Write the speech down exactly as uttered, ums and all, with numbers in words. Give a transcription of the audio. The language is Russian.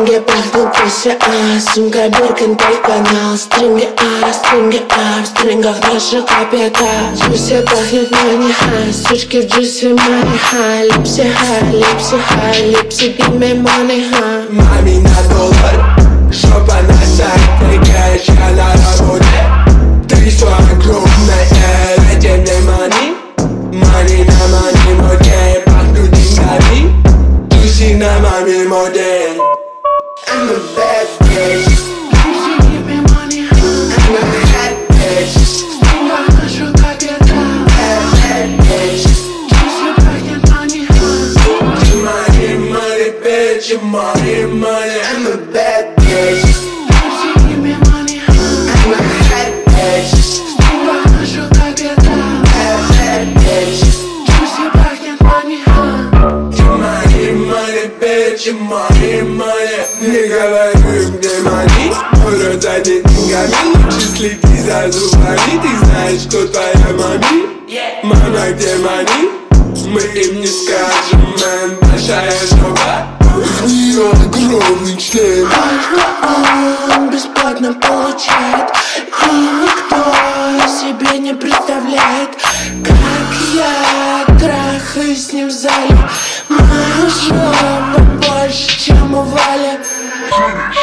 стринги пахнут пися, а сумка Биркин только на стринге, а стринги, а в стрингах наша копейка. Джуси пахнет мани, ха, сучки в джуси мани, ха. Липси, ха, липси, ха, липси, give me money, ха. Мами на доллар, жопа на сайт, кэш, я на работе. Трясла огромная, ради мне money. Money на маме моде, пахнут деньгами. Джуси на маме моде. I'm a bad bitch. Juicy, give me money, ха. I'm a bad bitch. В стрингах наша копейка. Bad, bad bitch. Juicy пахнет мани, ха. Money, money, bitch, money, money. I'm a bad bitch. Juicy, give me money, ха. I'm a bad bitch. В стрингах наша копейка. Bad, bad bitch. Juicy пахнет мани, ха. Money, money, bitch, money, money. Не говори мне money, город одет деньгами. Лучше следи за зубами, ты знаешь, кто твоя мами. Мама, где money? Мы им не скажем, мэн, большая жопа. У нее огромный член. Только он бесплатно получает, и никто себе не представляет, как я трахаюсь с ним в зале. Моя жопа больше, чем у Вали.